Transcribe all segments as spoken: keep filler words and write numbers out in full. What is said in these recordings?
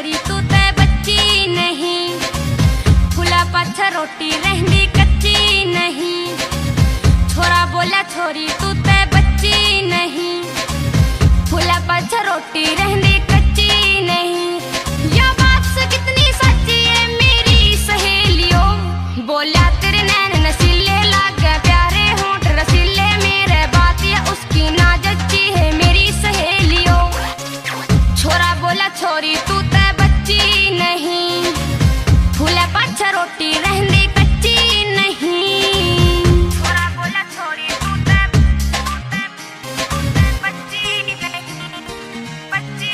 छोरी तू ते बच्ची नहीं, फूला पाछा रोटी रहंदी कच्ची नहीं। छोरा बोला छोरी तू ते बच्ची नहीं, फूला पाछा रोटी रहंदी कच्ची नहीं। या बात से कितनी सच्ची है मेरी सहेलियों, बोला तेरे नैन नसीले लागे प्यारे होंठ रसीले, मेरे बात ये उसकी ना जच्ची है मेरी सहेलियों। छोरा बोला छोरी तू ते बच्ची नहीं, फूला पाछा रोटी रहंदी कच्ची नहीं। छोरा बोला छोरी तू ते बच्ची नहीं, बच्ची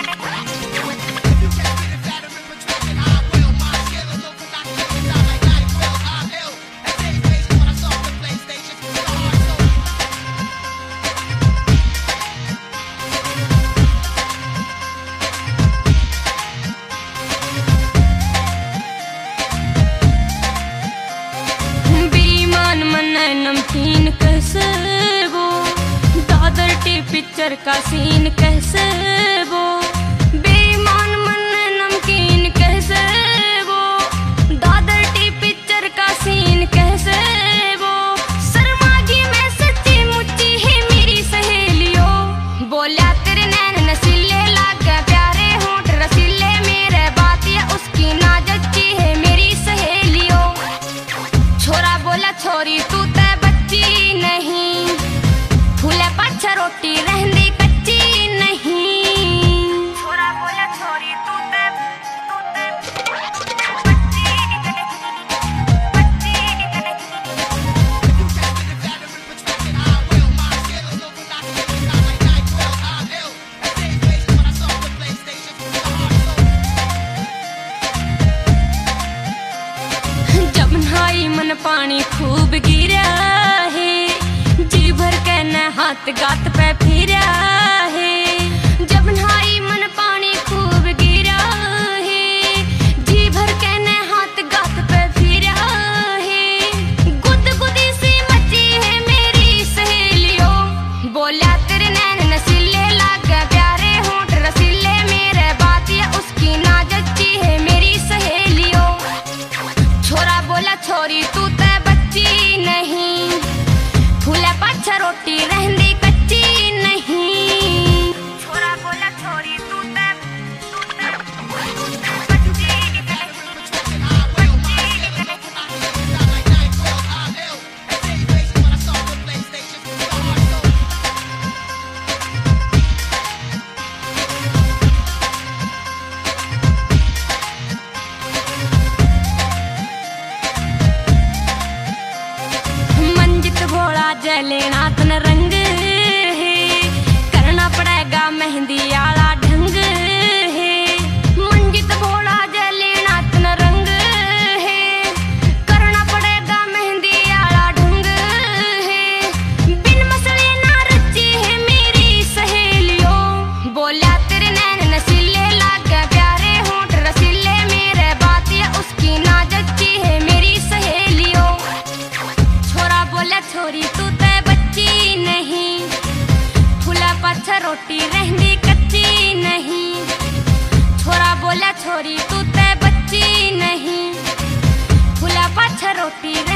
नमकीन कैसे वो, दादर टी पिक्चर का सीन कैसे वो, बेईमान मन नमकीन कैसे वो, दादर टी पिक्चर का सीन कैसे वो। शर्मागी मैं सच्ची मुच्ची है मेरी सहेलियों, बोला तेरे नैन नसीले लागे प्यारे होंठ रसीले, मेरे बात ये उसकी ना जच्ची है मेरी सहेलियों। छोरा बोला छोरी तू नहीं, फूला पाछा रोटी रहंदी कच्ची नहीं। छोरा बोला छोरी तू ते बच्ची नहीं। जब नहाई मन पानी खूब गिरा है, जी भर के न हाथ गात पे फिरा है। जब नहाई मन पानी खूब गिरा है, जी भर के न हाथ गात पे फिरा है। गुद गुदी सी मची है मेरी सहेलियों, बोला तेरे नैन नसीले लागे प्यारे होंठ रसीले, मेरे बात ये उसकी ना जच्ची है मेरी सहेलियों। छोरा बोला छोरी तू ते बच्ची नहीं, फूला पाछा रोटी रहंदी कच्ची नहीं। छोरा बोला छोरी तू ते बच्ची लेना तन रंग है, करना पड़ेगा मेहंदी आला ढंग है। मंजित भोला जलेना तन रंग है, करना पड़ेगा मेहंदी आला ढंग है। बिन मसले ना रची है मेरी सहेलियों, बोला तेरे नैन नसीले लागे प्यारे होंठ रसीले, मेरे बात ये उसकी ना जच्ची है मेरी सहेलियों। छोरा बोला छोरी तू नहीं, फूला पाछा रोटी रहंदी कच्ची नहीं। छोरा बोला छोरी तू ते बच्ची नहीं, फूला पाछा रोटी